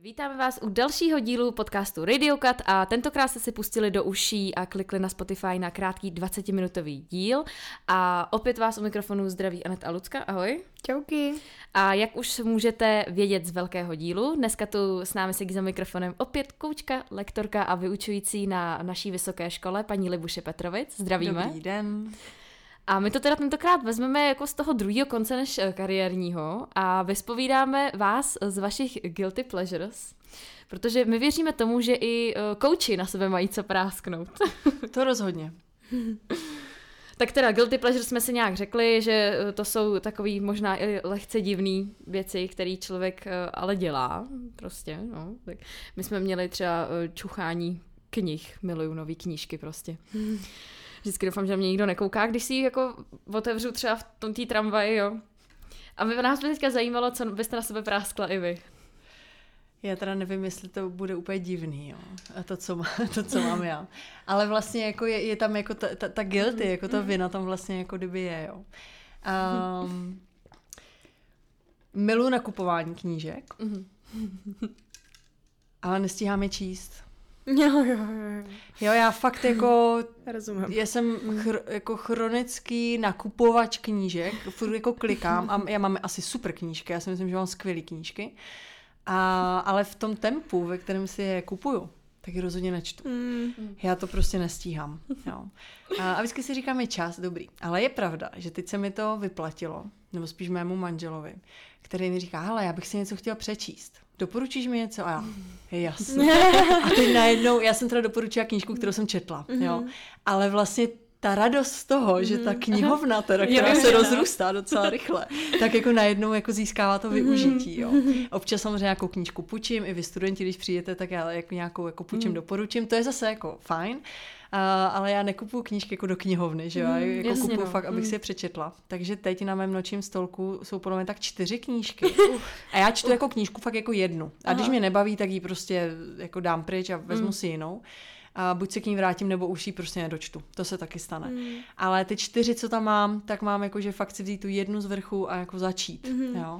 Vítáme vás u dalšího dílu podcastu Radio Cut a tentokrát jste si pustili do uší a klikli na Spotify na krátký 20-minutový díl. A opět vás u mikrofonu zdraví Anet a Lucka. Ahoj. Čauky. A jak už můžete vědět z velkého dílu, dneska tu s námi sedí za mikrofonem opět koučka, lektorka a vyučující na naší vysoké škole, paní Libuše Petrovic. Zdravíme. Dobrý den. A my to teda tentokrát vezmeme jako z toho druhého konce než kariérního a vyspovídáme vás z vašich guilty pleasures, protože my věříme tomu, že i kouči na sebe mají co prásknout. To rozhodně. Tak teda guilty pleasure jsme si nějak řekli, že to jsou takový možná i lehce divný věci, který člověk ale dělá prostě, no. Tak my jsme měli třeba čuchání knih, miluju nový knížky prostě. Vždycky doufám, že mě nikdo nekouká, když si ji jako otevřu třeba v té tramvaji, jo. A nás by teďka zajímalo, co byste na sebe práskla i vy. Já teda nevím, jestli to bude úplně divný, jo. A to, co mám já. Ale vlastně jako je tam jako ta guilty, jako ta vina tam vlastně jako kdyby je, jo. Miluji nakupování knížek, ale nestíhám je číst. Jo, já fakt jako, rozumím. Já jsem jako chronický nakupovač knížek, furt jako klikám a já mám asi super knížky, já si myslím, že mám skvělý knížky, ale v tom tempu, ve kterém si je kupuju, tak je rozhodně nečtu. Já to prostě nestíhám. Jo. A vždycky si říkám, je čas, dobrý. Ale je pravda, že teď se mi to vyplatilo, nebo spíš mému manželovi, který mi říká, hele, já bych si něco chtěla přečíst. Doporučíš mi něco? A já, je jasný. A teď najednou, já jsem teda doporučila knížku, kterou jsem četla, jo. Ale vlastně ta radost z toho, že ta knihovna, teda, která se rozrůstá docela rychle, tak jako najednou jako získává to využití, jo. Občas samozřejmě nějakou knížku půjčím, i vy studenti, když přijete, tak já jako nějakou jako půjčím, doporučím, to je zase jako fajn, ale já nekupuju knížky jako do knihovny, že jo, jako jasně, kupuju fakt, abych si je přečetla. Takže teď na mém nočním stolku jsou podle mě tak 4 knížky. A já čtu jako knížku fakt jako jednu. A když mě nebaví, tak ji prostě jako dám pryč a vezmu si jinou. A buď se k ní vrátím, nebo už ji prostě nedočtu. To se taky stane. Ale ty 4, co tam mám, tak mám jako, že fakt si vzít tu jednu z vrchu a jako začít. Jo.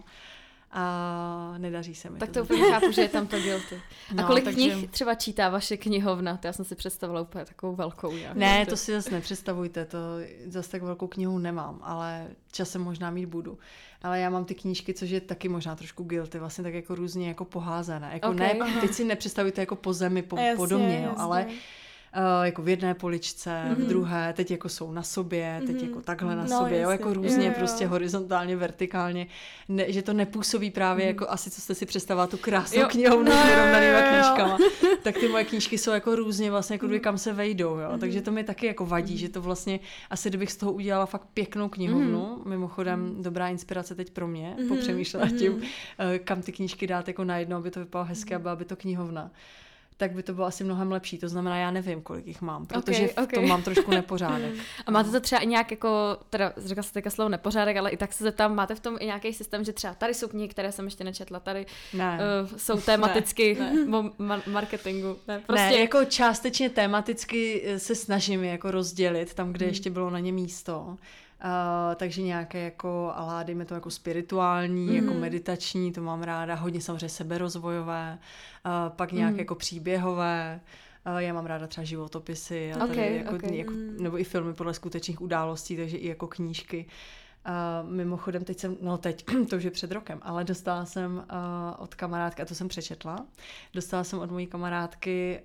A nedaří se mi tak to úplně chápu, že je tam to guilty. A kolik knih třeba čítá vaše knihovna? To já jsem si představila úplně takovou velkou. Ne, to si zase nepředstavujte, to zase tak velkou knihu nemám, ale časem možná mít budu. Ale já mám ty knížky, což je taky možná trošku guilty, vlastně tak jako různě jako poházené. Jako ne, teď si nepředstavujte jako po zemi, po domě, jo, ale jako v jedné poličce, v druhé, teď jako jsou na sobě, teď jako takhle na sobě, jo, jako různě prostě horizontálně, vertikálně, ne, že to nepůsobí právě jako asi, co jste si představila, tu krásnou knihovnu s vyrovnanýma knížkama, tak ty moje knížky jsou jako různě vlastně, jako kam se vejdou, jo, takže to mi taky jako vadí, že to vlastně, asi kdybych z toho udělala fakt pěknou knihovnu, mimochodem dobrá inspirace teď pro mě, popřemýšlela tím, kam ty knížky dát jako najednou, aby to vypadalo hezky a byla by to knihovna, tak by to bylo asi mnohem lepší. To znamená, já nevím, kolik jich mám, protože v tom mám trošku nepořádek. A máte to třeba i nějak jako, teda řekla jste teďka slovo nepořádek, ale i tak se zeptám, máte v tom i nějaký systém, že třeba tady jsou knihy, které jsem ještě nečetla, tady jsou tematicky marketingu. Ne, jako částečně tematicky se snažím jako rozdělit tam, kde ještě bylo na ně místo. Takže nějaké jako, ale dejme to jako spirituální, jako meditační, to mám ráda, hodně samozřejmě seberozvojové, pak nějaké jako příběhové, já mám ráda třeba životopisy a tady jako, nebo i filmy podle skutečných událostí, takže i jako knížky. Mimochodem teď, to už je před rokem, ale dostala jsem od kamarádky, a to jsem přečetla, dostala jsem od mojí kamarádky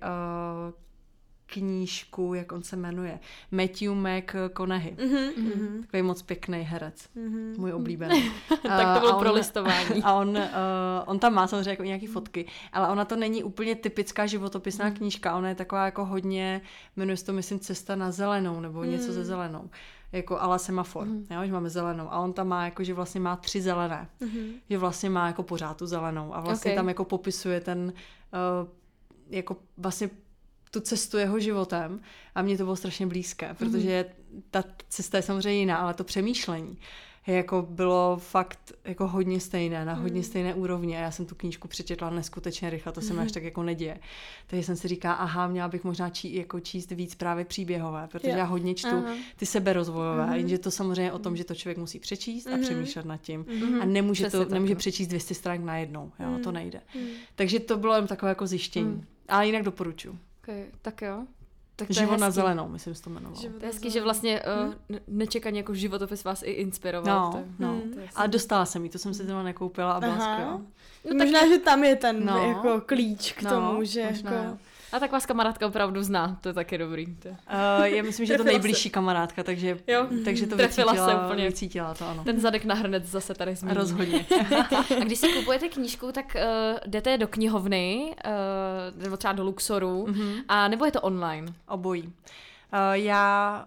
knížku, jak on se jmenuje, Matthew McConaughey. Takový moc pěkný herec. Můj oblíbený. Tak to bylo pro listování. A on tam má samozřejmě jako nějaký fotky, ale ona to není úplně typická životopisná knížka, ona je taková jako hodně, jmenuje se to, myslím, Cesta na zelenou, nebo něco se zelenou. Jako a la semafor, jo, že máme zelenou. A on tam má, jako, že vlastně má 3 zelené. Že vlastně má jako pořád tu zelenou. A vlastně tam jako popisuje ten jako vlastně tu cestu jeho životem a mně to bylo strašně blízké, protože ta cesta je samozřejmě jiná, ale to přemýšlení jako bylo fakt jako hodně stejné, na hodně stejné úrovni a já jsem tu knížku přečetla neskutečně rychle, to se mi až tak jako neděje. Takže jsem si říkala, aha, měla bych možná číst víc právě příběhové, protože já hodně čtu ty seberozvojové, jenže to samozřejmě o tom, že to člověk musí přečíst a přemýšlet nad tím a nemůže přečíst 200 stránek najednou, jo, to nejde. Takže to bylo jen takové jako zjištění. Ale jinak doporučuji. Okay, tak jo. Tak Život na zelenou, myslím, že to jmenovalo. To je hezký, že vlastně nečekaně jako životopis vás i inspiroval. Ale dostala jsem ji, to jsem si zrovna nekoupila a byla skvělá. No, možná, že tam je ten jako klíč k tomu, že možná, jako... A tak vás kamarádka opravdu zná, to je taky dobrý. Já myslím, že je to nejbližší kamarádka, takže to vycítila to, ano. Ten zadek na hrnec zase tady zmíní. Rozhodně. A když si kupujete knížku, tak jdete do knihovny, nebo třeba do Luxoru, a nebo je to online? Obojí. Já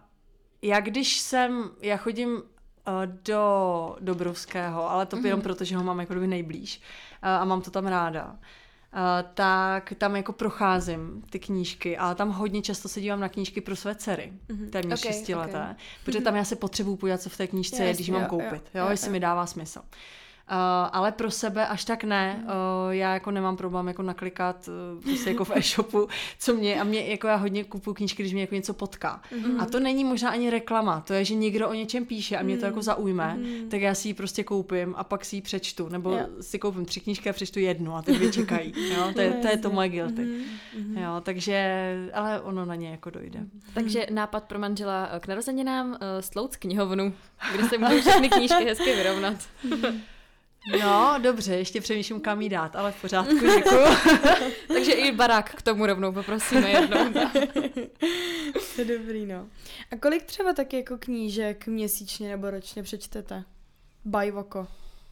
chodím do Dobrovského, ale to jenom proto, že ho mám jako nejblíž a mám to tam ráda. Tak tam jako procházím ty knížky, ale tam hodně často se dívám na knížky pro své dcery, téměř 6leté, protože tam já se potřebuju podívat, co v té knížce je, když mám koupit, jestli mi dává smysl. Ale pro sebe až tak ne, já jako nemám problém jako naklikat prostě jako v e-shopu, jako já hodně kupuju knížky, když mě jako něco potká. A to není možná ani reklama, to je, že někdo o něčem píše a mě to jako zaujme, tak já si ji prostě koupím a pak si ji přečtu, nebo si koupím 3 knížky a přečtu 1 a ty 2 čekají, jo? To je to moje guilty. Jo, takže, ale ono na ně jako dojde. Takže nápad pro manžela k narozeninám, slouc knihovnu, kde se můžou všechny knížky hezky vyrovnat. No, dobře, ještě přemýšlím, kam jí dát, ale v pořádku, děkuju. Takže i barák k tomu rovnou poprosíme jednou. To je dobrý, no. A kolik třeba taky jako knížek měsíčně nebo ročně přečtete? By oko.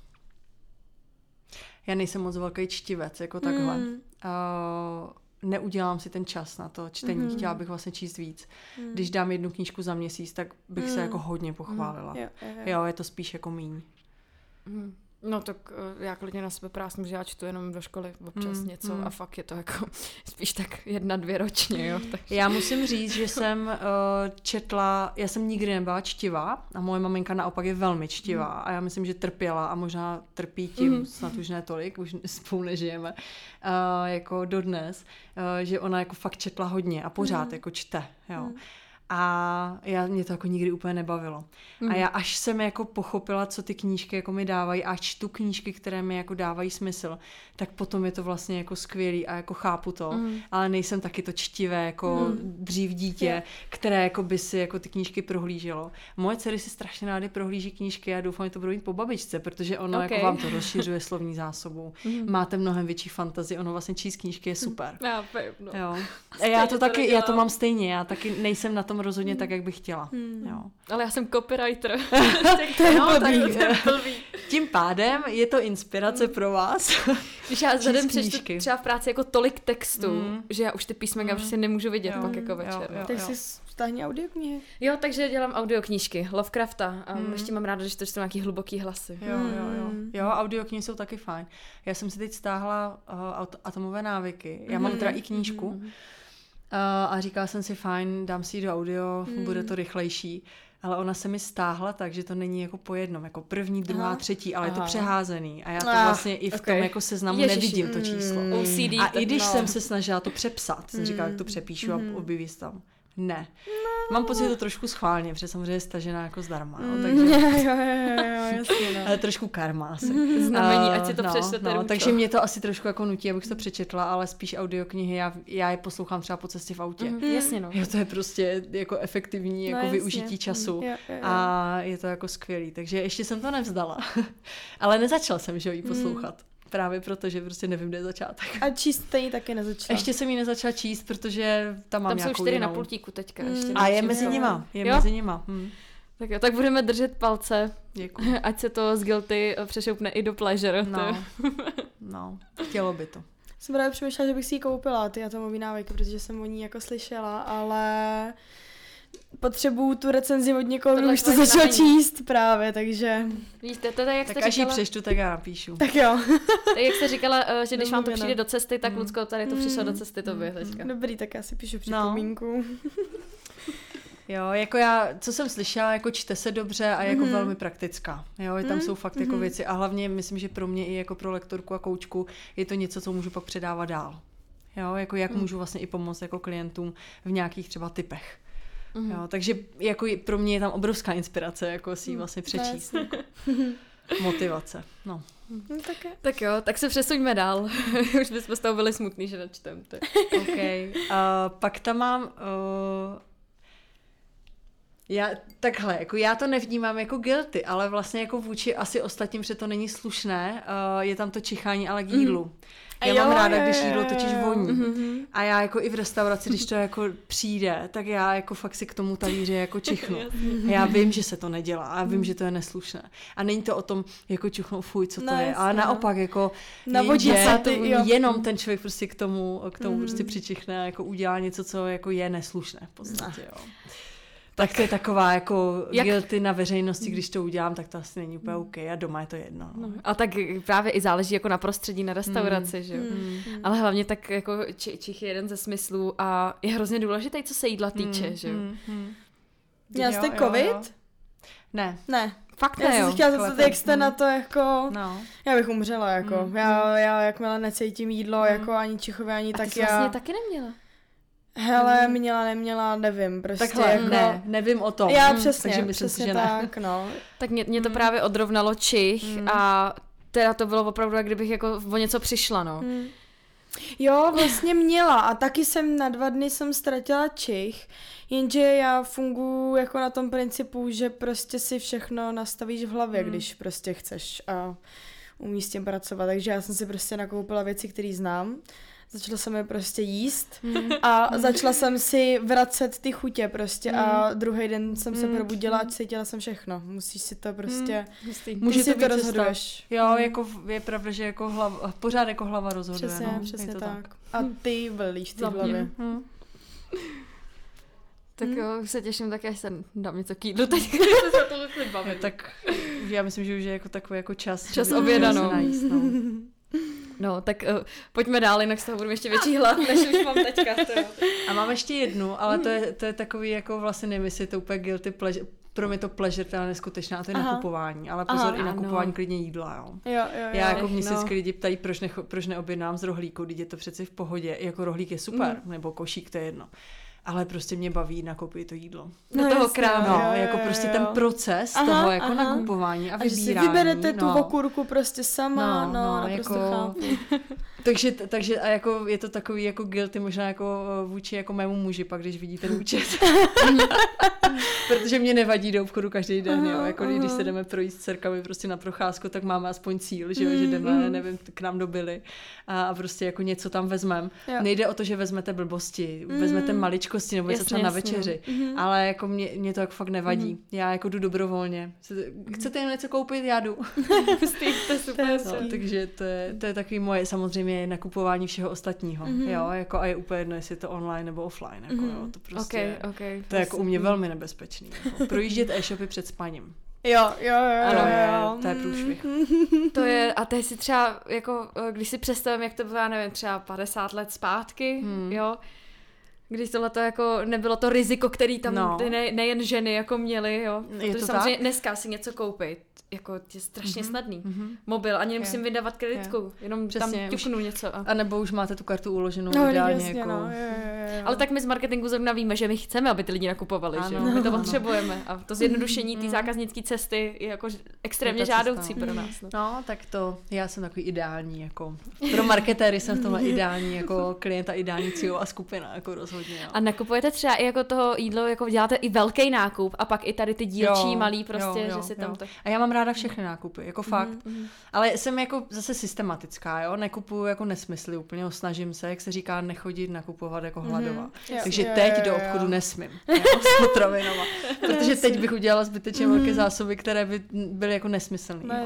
Já nejsem moc velký čtivec, jako takhle. Neudělám si ten čas na to čtení, chtěla bych vlastně číst víc. Když dám 1 knížku za měsíc, tak bych se jako hodně pochválila. Jo, je to spíš jako míň. No tak já klidně na sebe prásnu, že já čtu jenom do školy občas něco a fakt je to jako spíš tak 1-2 ročně, jo. Takže. Já musím říct, že jsem četla, já jsem nikdy nebyla čtivá a moje maminka naopak je velmi čtivá a já myslím, že trpěla a možná trpí tím, snad už ne tolik, už spolu nežijeme, jako dodnes, že ona jako fakt četla hodně a pořád jako čte, jo. A mě to jako nikdy úplně nebavilo. A já až jsem jako pochopila, co ty knížky jako mi dávají a čtu knížky, které mi jako dávají smysl, tak potom je to vlastně jako skvělý a jako chápu to. Ale nejsem taky to čtivé jako dřív dítě, které jako by si jako ty knížky prohlíželo. Moje dcery si strašně rády prohlíží knížky a doufám, že to budou mít po babičce, protože ono jako vám to rozšiřuje slovní zásobu. Máte mnohem větší fantazii, ono vlastně číst knížky je super. Jo. A já to mám stejně, já taky nejsem na tom rozhodně tak, jak bych chtěla. Jo. Ale já jsem copywriter. Tím pádem je to inspirace pro vás. Když já zadem přečtu třeba v práci jako tolik textu, že já už ty písmenka prostě nemůžu vidět pak jako večer. Tak si stáhni audioknihy. Jo, takže dělám audioknížky, Lovecrafta a ještě mám ráda, že to jsou nějaký hluboký hlasy. Jo, audioknihy jsou taky fajn. Já jsem si teď stáhla Atomové návyky. Já mám teda i knížku. A říkala jsem si, fajn, dám si ji do audio, bude to rychlejší. Ale ona se mi stáhla tak, že to není jako po jednom, jako 1., 2., 3., ale je to přeházený. A já to vlastně i v tom jako seznamu nevidím to číslo. OCD, a i když jsem se snažila to přepsat, jsem říkala, jak to přepíšu a objeví se tam. Ne. Mám pocit, že to trošku schválně, protože samozřejmě je stažená jako zdarma. Takže... jasně, Ale trošku karma asi. Znamení, ať si to přečtete. Takže mě to asi trošku jako nutí, abych to přečetla, ale spíš audioknihy, já je poslouchám třeba po cestě v autě. Jasně, no. Jo, to je prostě jako efektivní jako využití času a je to jako skvělý. Takže ještě jsem to nevzdala. Ale nezačala jsem, že ji poslouchat. Právě proto, že prostě nevím, kde je začátek. A číst stejně taky nezačala? Ještě jsem ji nezačala číst, protože tam mám nějakou jsou 4 na pultíku teďka. Ještě a je mezi nima. Mezi nima. Tak jo, tak budeme držet palce. Děkuji. Ať se to z guilty přešoupne i do pleasure. No, chtělo by to. Jsem právě přemýšlela, že bych si ji koupila, ty atomové návyky, protože jsem o ní jako slyšela, ale potřebuju tu recenzi od někoho, kdo už to začal číst právě, takže... Víte, to je, jak tak jste až říkala... ji přečtu, tak já napíšu. Tak jo. Tak jak jste říkala, že když vám to přijde do cesty, tak Lucko, tady to přišlo do cesty tobě teďka. Dobrý, tak já si píšu připomínku. Jo, jako já, co jsem slyšela, jako čte se dobře a jako velmi praktická. Jo, tam jsou fakt jako věci a hlavně myslím, že pro mě i jako pro lektorku a koučku je to něco, co můžu pak předávat dál. Jo, jako jak můžu vlastně i pomoct jako klientům v nějakých třeba typech. Jo, takže jako pro mě je tam obrovská inspirace, jako si ji vlastně přečíst. Motivace, no. Tak jo, tak se přesuňme dál. Už bychom z toho byli smutný, že načtem. Okay. Pak tam mám... Takhle, jako já to nevnímám jako guilty, ale vlastně jako vůči asi ostatním, že to není slušné, je tam to čichání ale k jídlu. Já mám ráda, když jídlo totiž voní. A já jako i v restauraci, když to jako přijde, tak já jako fakt si k tomu talíři jako čichnu. Já vím, že se to nedělá a vím, že to je neslušné. A není to o tom jako čuchnout, fuj, co to je. Ale naopak jako jenom ten člověk prostě k tomu prostě přičichne a jako udělá něco, co jako je neslušné v podstatě, jo. Tak to je taková jako guilty na veřejnosti, když to udělám, tak to asi není úplně OK a doma je to jedno. No. A tak právě i záleží jako na prostředí, na restauraci, že jo. Ale hlavně tak jako čich je jeden ze smyslů a je hrozně důležitý, co se jídla týče, že jo. Měla jste covid? Ne. Fakt ne, já jo. jsem chtěla zeptat, jak jste na to jako... No. Já bych umřela, jako. Já jakmile necítím jídlo, jako ani čichování, tak já... A ty jsi vlastně taky neměla? Hele, neměla, nevím, prostě takhle, jako... nevím o tom. Já přesně, takže myslím si, že tak, no. Tak mě to právě odrovnalo čich a teda to bylo opravdu, jak kdybych jako o něco přišla, no. Jo, vlastně měla a taky jsem na 2 dny jsem ztratila čich, jenže já funguji jako na tom principu, že prostě si všechno nastavíš v hlavě, když prostě chceš a umíš s tím pracovat, takže já jsem si prostě nakoupila věci, které znám. Začala jsem je prostě jíst a začala jsem si vracet ty chutě prostě a druhý den jsem se probudila a cítila jsem všechno. Musíš si to prostě, může si to rozhoduješ. Jo, jako je pravda, že jako pořád jako hlava rozhoduje. Přesně tak. A ty velíš ty hlavě. Tak jo, se těším taky, až se dám něco k jídlu teď, se to musím bavit. Tak já myslím, že už je jako takový jako čas oběda, no. Najíst, no. No, tak pojďme dál, jinak z toho budu ještě větší hlad, než už mám teďka. A mám ještě jednu, ale to je takový jako vlastně nevím, jestli je to úplně guilty pleasure. Pro mě to pleasure teda neskutečná, a to je nakupování, ale pozor, i nakupování klidně jídla, jo. Já jako mě se lidi ptají, proč neobjednám z rohlíku, když je to přeci v pohodě, jako rohlík je super, nebo košík, to je jedno. Ale prostě mě baví nakoupit to jídlo. Do toho krámu. Jako prostě ten proces toho jako nakupování a vybírání. A že si vyberete tu okurku prostě sama, naprosto jako... chápu. takže a jako je to takový jako guilty možná jako vůči jako mému muži, pak když vidí ten účet. Protože mě nevadí do obchodu každý den, jo. Jako když se jdeme projít s dcerkami prostě na procházku, tak máme aspoň cíl, že jdeme, nevím, k nám do Billy a prostě jako něco tam vezmeme. Nejde o to, že vezmete blbosti, vezmete maličkosti nebo něco třeba na večeři, ale jako mě to jako fakt nevadí. Já jako jdu dobrovolně. Chcete jen něco koupit? Já jdu. To je super. Takže to je takový moje samozřejmě nakupování všeho ostatního, jo, jako a je úplně jedno, jestli je to online nebo offline, jako jo, to prostě, okay, to je jako u mě velmi nebezpečný, jako, projíždět e-shopy před spaním. Jo. To je průšvih. To je, a teď si třeba, jako, když si představím, jak to bylo, já nevím, třeba 50 let zpátky, jo, když tohleto jako nebylo to riziko, který tam nejen ženy jako měly, jo, protože samozřejmě dneska si něco koupit, jako je strašně snadný. Mobil, ani nemusím vydávat kreditku, jenom tam ťuknu něco. A nebo už máte tu kartu uloženou ideálně. Jasně, jako... Ale tak my z marketingu zrovna víme, že my chceme, aby ty lidi nakupovali, že my to potřebujeme. A to zjednodušení té zákaznické cesty je jako extrémně žádoucí pro nás. No, tak to, já jsem takový ideální, jako pro marketéry jsem v tomhle ideální, jako klienta, ideální cílová skupina, jako rozhodně. Jo. A nakupujete třeba i jako toho jídlo, jako děláte i velký nákup a pak i tady ty dílčí malý prostě, že si tam to... A já mám ráda všechny nákupy, jako fakt. Ale jsem jako zase systematická, jo, nekupuju jako nesmysly, úplně snažím se, jak se říká, nechodit nakupovat jako hladová. Takže teď do obchodu nesmím, s potravinama, protože teď bych udělala zbytečně velké zásoby, které by byly jako nesmyslné,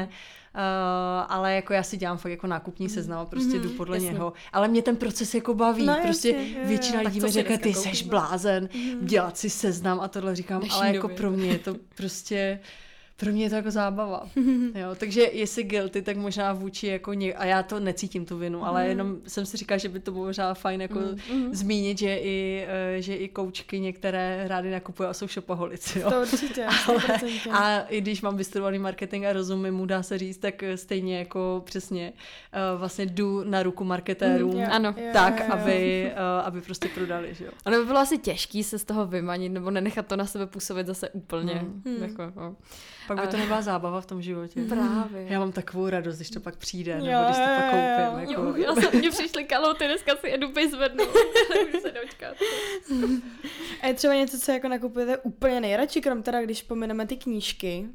ale jako já si dělám fakt jako nákupní seznam a prostě jdu podle něho. Ale mě ten proces jako baví. Prostě většina lidí mi řekne, ty seš blázen, dělat si seznam a tohle říkám, ale jako pro mě je to prostě Pro mě je to jako zábava. Jo, takže jestli guilty, tak možná vůči jako a já to necítím tu vinu, ale jenom jsem si říkala, že by to bylo možná fajn jako zmínit, že i koučky některé rády nakupují a jsou shopaholici. Jo. To určitě, 100%. A i když mám vystudovaný marketing a rozumím mu, dá se říct, tak stejně jako přesně vlastně jdu na ruku marketérům ano. tak, aby prostě prodali, že jo. Ono by bylo asi těžký se z toho vymanit, nebo nenechat to na sebe působit zase úplně. Jako, no. Pak by to nebyla zábava v tom životě. Právě. Já mám takovou radost, když to pak přijde, nebo když to pak koupím. Jako. Mně přišly kalhoty, dneska si jedu vyzvednu. Nemůžu se dočkat. A je třeba něco, co jako nakupujete úplně nejradši, krom teda, když pomineme ty knížky?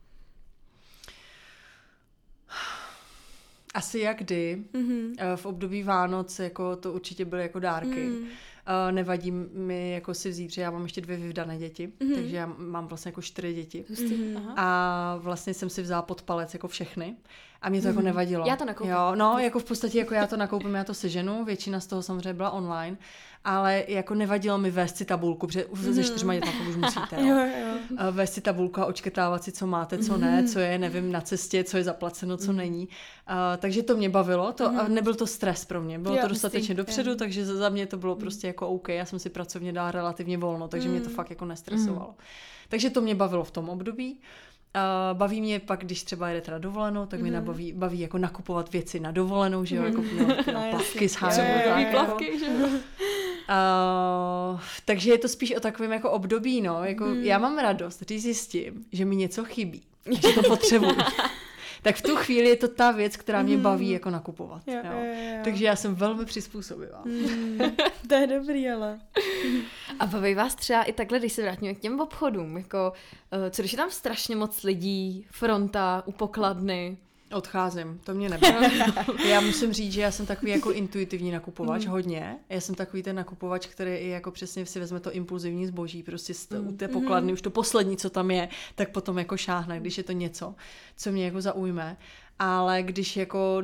Asi jak kdy. V období Vánoc jako to určitě byly jako dárky. Nevadí mi jako si vzít, že já mám ještě 2 vyvdané děti, takže já mám vlastně jako 4 děti. A vlastně jsem si vzala pod palec jako všechny. A mě to jako nevadilo. Já to nakoupím. Jo, no, jako v podstatě jako já to nakoupím, já to seženu, většina z toho samozřejmě byla online, ale jako nevadilo mi vést si tabulku, protože už se 4 dětma to už musíte. Jo. Vést si tabulku a očkrtávat si, co máte, co ne, co je, nevím, na cestě, co je zaplaceno, co není. Takže to mě bavilo, a nebyl to stres pro mě, bylo to dostatečně dopředu, takže za mě to bylo prostě jako OK, já jsem si pracovně dala relativně volno, takže mě to fakt jako nestresovalo. Takže to mě bavilo v tom období. Baví mě pak, když třeba jede teda dovolenou, tak mě baví jako nakupovat věci na dovolenou, že jo, jako plavky s plavky, že jo. Takže je to spíš o takovém jako období, no, jako já mám radost, když zjistím, že mi něco chybí, že to potřebuji. Tak v tu chvíli je to ta věc, která mě baví jako nakupovat. Jo. Takže já jsem velmi přizpůsobivá. To je dobrý, ale. A baví vás třeba i takhle, když se vrátíme k těm obchodům, jako, co když je tam strašně moc lidí, fronta, u pokladny? Odcházím, to mě nebaví. Já musím říct, že já jsem takový jako intuitivní nakupovač, hodně. Já jsem takový ten nakupovač, který i jako přesně si vezme to impulzivní zboží, prostě u té pokladny, už to poslední, co tam je, tak potom jako šáhne, když je to něco, co mě jako zaujme. Ale když jako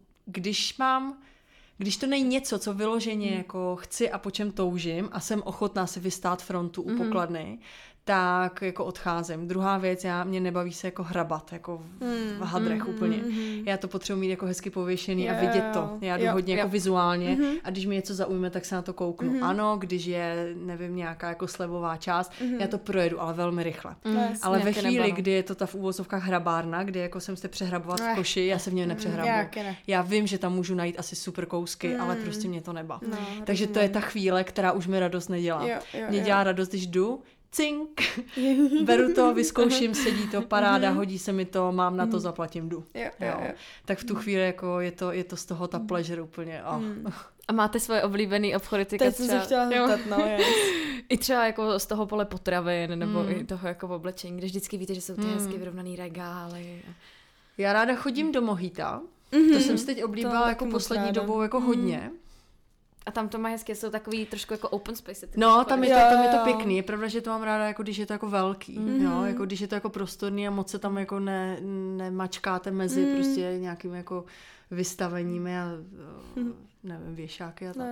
když to není něco, co vyloženě jako chci a po čem toužím a jsem ochotná si vystát frontu u pokladny, tak jako odcházím. Druhá věc, mě nebaví se jako hrabat, jako v hadrech úplně. Já to potřebuji mít jako hezky pověšený a vidět to. Já jdu hodně jako vizuálně a když mi něco zaujme, tak se na to kouknu. Ano, když je, nevím, nějaká jako slevová část, já to projedu, ale velmi rychle. Ale ve chvíli, kdy je to ta v úvozovkách hrabárna, kdy jako jsem se přehrabovat v koši, já se v něm nepřehrabu. Já vím, že tam můžu najít asi super kousky, ale prostě mě to nebaví. Takže to je ta chvíle, která už mi radost nedělá. Mě dělá radost, když jdu, cink, beru to, vyzkouším, sedí to, paráda, hodí se mi to, mám na to, zaplatím, jdu. Jo. Tak v tu chvíli jako je to z toho ta pleasure úplně. A máte svoje oblíbený obchody? Teď jsem se chtěla zeptat, I třeba jako z toho pole potravin, nebo i toho jako v oblečení, kde vždycky víte, že jsou ty hezky vyrovnaný regály. Já ráda chodím do Mohita, to jsem si teď oblíbila jako poslední dobou jako hodně. A tam to má hezky, jsou takový trošku jako open space. No, tam je to pěkný. Je pravda, že to mám ráda, jako když je to jako velký. Jo, jako když je to jako prostorný a moc se tam jako nemačkáte mezi prostě nějakým jako vystaveními a nevím, věšáky a tak.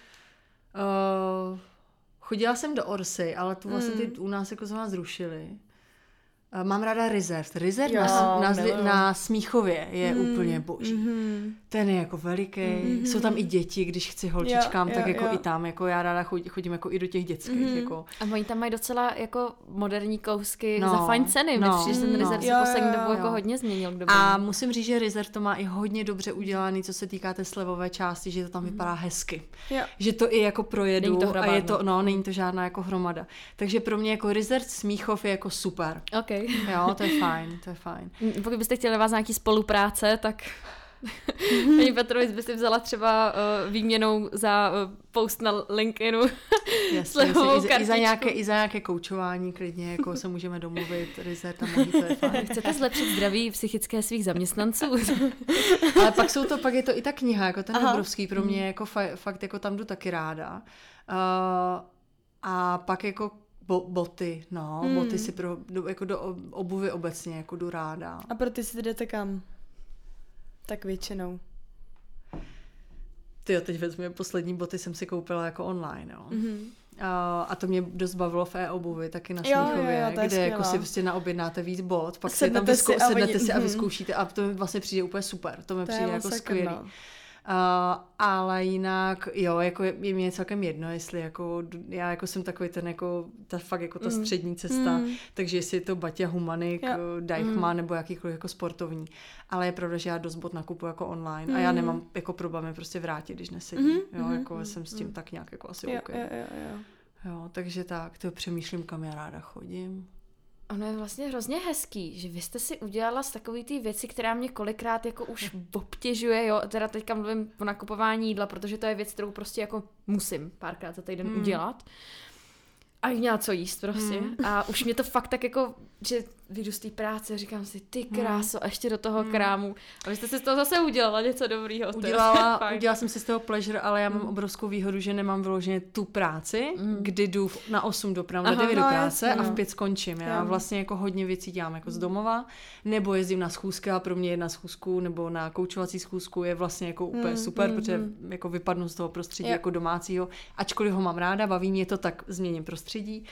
Chodila jsem do Orsy, ale tu vlastně ty u nás jako jsme zrušili. Mám ráda Reserve na Smíchově je úplně boží. Ten je jako veliký. Jsou tam i děti, když chci holčičkám, tak jako i tam. Jako já ráda chodím jako i do těch dětských. Jako. A oni tam mají docela jako moderní kousky za fajn ceny. Že ten Reserve se poslední dobu jako hodně změnil. A musím říct, že Reserve to má i hodně dobře udělaný, co se týká té slevové části, že to tam vypadá hezky. Že to i jako projedu a je to, není to žádná jako hromada. Takže pro mě jako Reserve Smíchov je jako super. Okay. Jo, to je fajn. Pokud byste chtěli vás nějaký spolupráce, tak paní Petrovic by si vzala třeba výměnou za post na LinkedInu slevovou kartičku. I za nějaké koučování klidně, jako se můžeme domluvit, Reserve tam mohí, to je fajn. Chcete zlepšit zdraví psychické svých zaměstnanců? Ale pak je to i ta kniha, jako ten Dobrovský, pro mě jako fakt jako tam jdu taky ráda. A pak jako boty, boty si jako do obuvy obecně jako jdu ráda. A pro ty si jdete kam? Tak většinou. Tyjo, teď vezmu poslední boty jsem si koupila jako online, jo. A to mě dost bavilo v e-obuvi, taky na Smíchově, kde jako si prostě naobjednáte víc bod, pak si tam sednete si a vyzkoušíte a to mi vlastně přijde úplně super, to mi přijde jako skvělý. Ale jinak, jo, jako je mě celkem jedno, jestli jako, já jako jsem takový ten jako, fakt jako ta střední cesta, takže jestli je to Baťa, Humanik, Deichmann nebo jakýkoliv jako sportovní, ale je pravda, že já dost bod nakupuji jako online a já nemám jako problémy prostě vrátit, když nesedí, jo, jako jsem s tím tak nějak jako asi OK. Jo, takže tak, to přemýšlím, kam já ráda chodím. Ono je vlastně hrozně hezký, že vy jste si udělala z takový ty věci, která mě kolikrát jako už obtěžuje, jo, teda teďka mluvím o nakupování jídla, protože to je věc, kterou prostě jako musím párkrát za týden udělat. A jich měla co jíst prostě. A už mě to fakt tak jako, že vyjdu z té práce a říkám si, ty kráso, a ještě do toho krámu. A vy jste si z toho zase udělala něco dobrýho. Udělala jsem si z toho pleasure, ale já mám obrovskou výhodu, že nemám vyloženě tu práci, kdy jdu na 8 do práce, na 9 do práce a v 5 skončím. Já vlastně jako hodně věcí dělám jako z domova, nebo jezdím na schůzky a pro mě jedna schůzku nebo na koučovací schůzku je vlastně jako úplně super, protože jako vypadnu z toho prostředí jako domácího. Ačkoliv ho mám ráda, baví mě to, tak změním prostředí.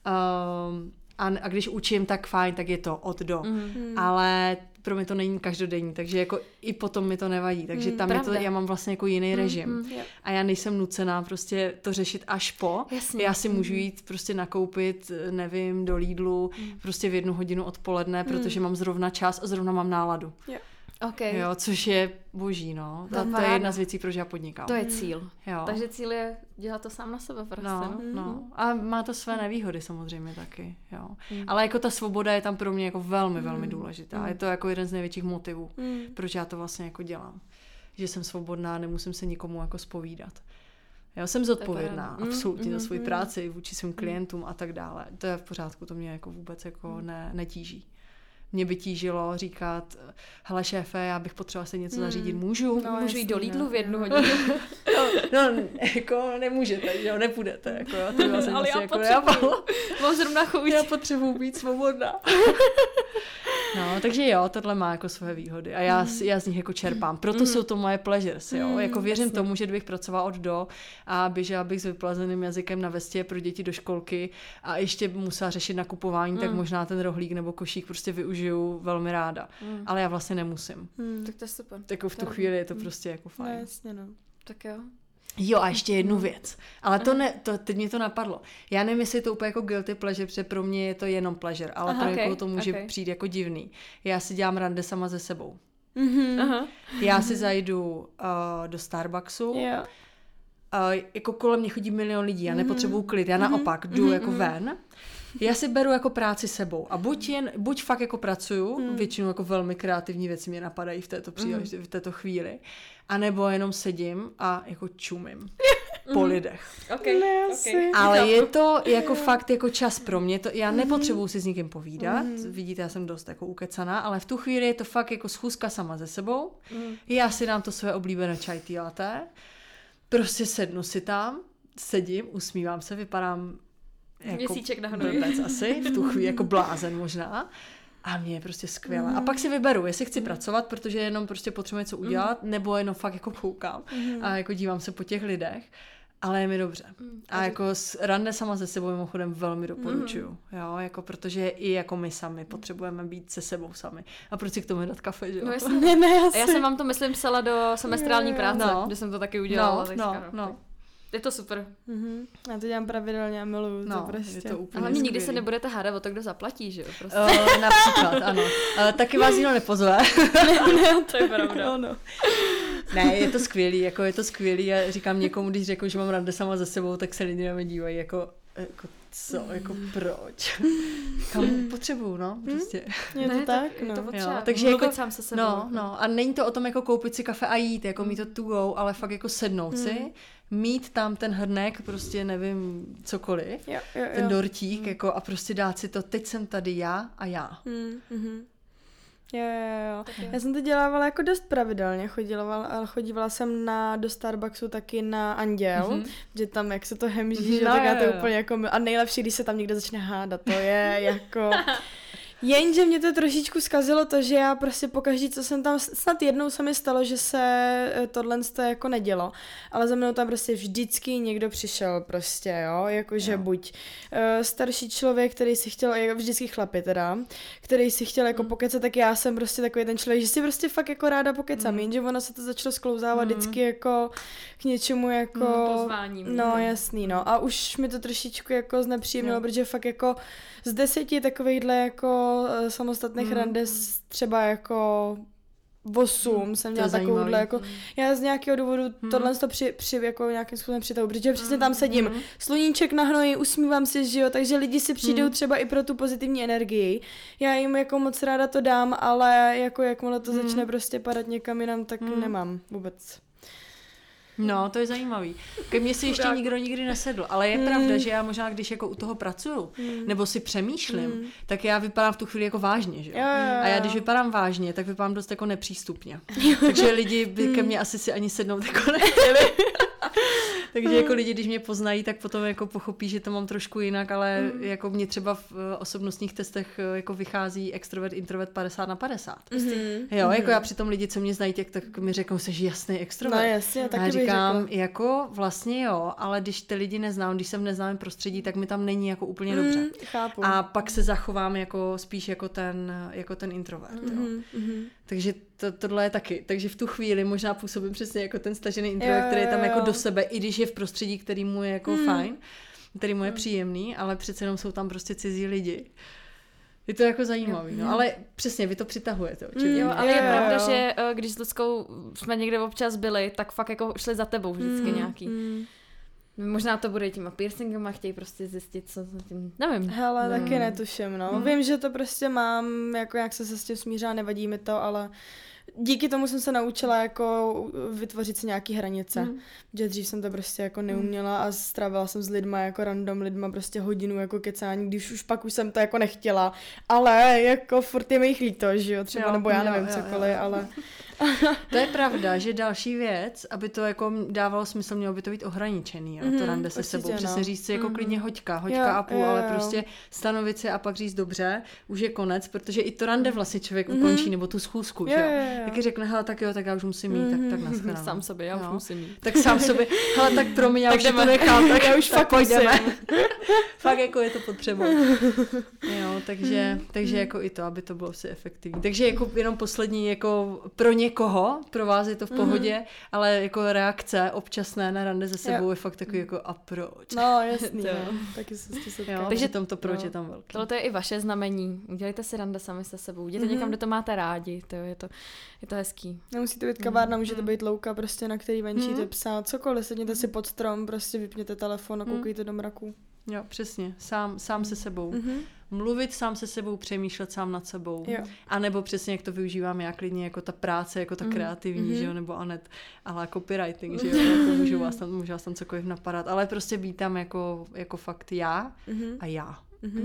A když učím, tak fajn, tak je to od do. Ale pro mě to není každodenní, takže jako i potom mi to nevadí. Takže tam je to, já mám vlastně jako jiný režim. A já nejsem nucená prostě to řešit až po. Jasně. Já si můžu jít prostě nakoupit, nevím, do Lidlu prostě v 1 hodinu odpoledne, protože mám zrovna čas a zrovna mám náladu. Okay. Jo, což je boží, no. To je jedna z věcí, proč já podnikám. To je cíl. Jo. Takže cíl je dělat to sám na sebe prostě, no. A má to své nevýhody samozřejmě taky, jo. Ale jako ta svoboda je tam pro mě jako velmi, velmi důležitá. Je to jako jeden z největších motivů, proč já to vlastně jako dělám. Že jsem svobodná, nemusím se nikomu jako zpovídat. Já jsem zodpovědná absolutně za svoji práci vůči svým klientům a tak dále. To je v pořádku, to mě jako vůbec jako netíží. Mě by tížilo říkat, hele šéfe, já bych potřebovala se něco zařídit, můžu? No, můžu jít do Lidlu v 1 hodinu. No, jako nemůžete, jo, nepůjdete, jako jo, to byla jsem ale asi já jako potřebuji, mám zrovna chuť. Já potřebuji být svobodná. No, takže jo, tohle má jako své výhody a já z nich jako čerpám. Proto jsou to moje pleasures, jo. Jako věřím tomu, že kdybych pracovala od do a běžela bych s vyplazeným jazykem na vestě pro děti do školky a ještě musela řešit nakupování, tak možná ten rohlík nebo košík prostě využiju velmi ráda. Ale já vlastně nemusím. Tak to je super. Tak v tu chvíli je to prostě jako fajn. No, jasně, no. Tak jo. Jo, a ještě jednu věc. Ale teď mě to napadlo. Já nevím, jestli je to úplně jako guilty pleasure, protože pro mě je to jenom pleasure, ale pro někoho to může přijít jako divný. Já si dělám rande sama se sebou. Já si zajdu do Starbucksu. Jako kolem mě chodí milion lidí, já nepotřebuju klid, já naopak jdu jako ven. Já si beru jako práci sebou a buď fakt jako pracuju, většinou jako velmi kreativní věci mě napadají v této příležitosti, v této chvíli, anebo jenom sedím a jako čumím po lidech. Okay. Ale je to jako fakt jako čas pro mě, já nepotřebuju si s někým povídat, vidíte, já jsem dost jako ukecaná, ale v tu chvíli je to fakt jako schůzka sama se sebou, já si dám to své oblíbené chai tea latte, prostě sednu si tam, sedím, usmívám se, vypadám jako měsíček na hnoji. Blbec asi, v tu chvíli jako blázen možná. A mě je prostě skvělé. A pak si vyberu, jestli chci pracovat, protože jenom prostě potřebuji něco udělat, nebo jenom fakt jako koukám a jako dívám se po těch lidech. Ale je mi dobře. A jako rande sama se sebou mimochodem velmi doporučuju. Jo, jako protože i jako my sami potřebujeme být se sebou sami. A proč si k tomu dát kafe, že jo? No jasně. A já jsem vám to myslím psala do semestrální práce, kde jsem to taky udělala. No. Je to super. Já to dělám pravidelně a miluju to prostě. Je to úplně ale nikdy se nebudete hádat o to, kdo zaplatí, že jo? Prostě. Například, ano. Taky vás nikdo nepozve. Ne, to je pravda. No. Ne, je to skvělý, jako je to skvělý. Já říkám někomu, když řeknu, že mám rande sama za sebou, tak se lidi na mě dívají jako co, jako proč? Kam potřebuju, no, prostě. Je to tak, no. To potřeba, jo, takže jako, sám se sebou. No, a není to o tom jako koupit si kafe a jít, jako mít to to go, ale fakt jako sednout si, mít tam ten hrnek, prostě nevím, cokoliv, jo. ten dortík, jako a prostě dát si to, teď jsem tady já a já. Jo. Já jsem to dělávala jako dost pravidelně, chodívala jsem do Starbucksu taky na Anděl, že tam jak se to hemží, že tak já to úplně jako a nejlepší, když se tam někdo začne hádat, to je jako Jenže mě to trošičku zkazilo to, že já prostě pokaždý, co jsem tam, snad jednou se mi stalo, že se tohle jako nedělo, ale za mnou tam prostě vždycky někdo přišel prostě, jo, jakože buď starší člověk, který si chtěl, vždycky chlapi teda, který si chtěl jako pokecat, tak já jsem prostě takový ten člověk, že si prostě fakt jako ráda pokecám, jenže ono se to začalo sklouzávat vždycky jako k něčemu jako... pozváním. No jasný, no a už mi to trošičku jako znepříjemnilo, protože fakt jako z 10 takovejhle jako samostatných rande třeba jako 8 jsem měla takovouhle jako, já z nějakého důvodu tohle to jako nějakým způsobem přitahu, protože přesně tam sedím, sluníček na hnoji, usmívám se, že jo, takže lidi si přijdou třeba i pro tu pozitivní energii, já jim jako moc ráda to dám, ale jako jakmile to začne prostě padat někam jinam, tak nemám vůbec. No, to je zajímavý. Ke mně si ještě nikdo nikdy nesedl, ale je pravda, že já možná, když jako u toho pracuju, nebo si přemýšlím, tak já vypadám v tu chvíli jako vážně, že jo? A já když vypadám vážně, tak vypadám dost jako nepřístupně. Takže lidi by ke mně asi si ani sednout jako nechtěli. Takže jako lidi, když mě poznají, tak potom jako pochopí, že to mám trošku jinak, ale jako mě třeba v osobnostních testech jako vychází extrovert, introvert 50/50. Jo, jako já přitom lidi, co mě znají, tak mi řeknou, že jasný extrovert. No jasně, taky a já říkám, bych řekla. Jako vlastně jo, ale když ty lidi neznám, když jsem v neznámém prostředí, tak mi tam není jako úplně dobře. Chápu. A pak se zachovám jako spíš jako ten introvert. Jo. Takže tohle je taky. Takže v tu chvíli možná působím přesně jako ten stažený introvert, který je tam jako do sebe, i když je v prostředí, který mu je jako fajn, který mu je příjemný, ale přece jenom jsou tam prostě cizí lidi. Je to jako zajímavý, no, ale přesně, vy to přitahujete. Jo, ale je pravda, že když s Luckou jsme někde občas byli, tak fakt jako šli za tebou vždycky nějaký. Možná to bude těma piercingama, chtějí prostě zjistit, co tím, nevím. Hele, taky netuším, no. Vím, že to prostě mám, jako jak se s tím smířila, nevadí mi to, ale díky tomu jsem se naučila jako vytvořit si nějaký hranice, že dřív jsem to prostě jako neuměla a strávila jsem s lidma jako random lidma prostě hodinu jako kecání, když už pak už jsem to jako nechtěla, ale jako furt je mi jich líto, že jo, třeba, nebo já nevím cokoliv, ale... To je pravda, že další věc, aby to jako dávalo smysl, mělo by to být ohraničený, jo, to rande se sebou. Přesně říct si jako klidně hoďka a půl, ale prostě stanovit si a pak říct dobře, už je konec, protože i to rande vlastně člověk ukončí, nebo tu schůzku, že jo. Taky řekne, hele, tak jo, tak já už musím jít, tak nashledanou. Sám sobě, já už musím jít. Tak sám sobě, hele, tak promiň, já už to nechám, tak já už fakt půjdeme. Fakt jako je to potřeba. Jo, takže jako i to, aby to bylo si efektivní. Takže jako jenom poslední, jako pro někoho, pro vás je to v pohodě, ale jako reakce občasné na rande ze sebou je fakt takový jako a proč? No, jasný, taky se s tím setkám. Takže tomto proč je tam velký. Tohle je i vaše znamení. Udělejte si rande sami se sebou. Jděte někam, kde to máte rádi. Je to hezký. Nemusí to být kavárna, může to být louka, prostě, na který venčíte psa, cokoliv, sedněte si pod strom, prostě vypněte telefon a koukejte do mraku. Jo, přesně. Sám se sebou. Mluvit sám se sebou, přemýšlet sám nad sebou. Jo. A nebo přesně, jak to využívám já klidně, jako ta práce, jako ta kreativní, že jo, nebo Anet, ale copywriting, že jo, jako můžu vás tam cokoliv napadat, ale prostě být tam jako fakt já a já.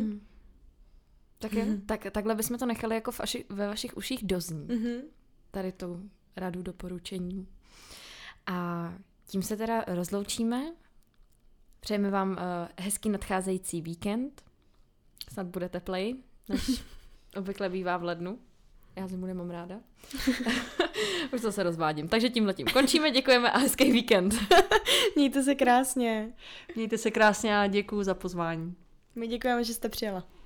Tak takhle bychom to nechali jako ve vašich uších doznít. Tady tou radu doporučení. A tím se teda rozloučíme. Přejeme vám hezký nadcházející víkend. Snad bude teplej, než obvykle bývá v lednu. Já zimu nemám ráda. Už to se rozvádím. Takže tímhletím končíme, děkujeme a hezký víkend. Mějte se krásně. Mějte se krásně a děkuju za pozvání. My děkujeme, že jste přijela.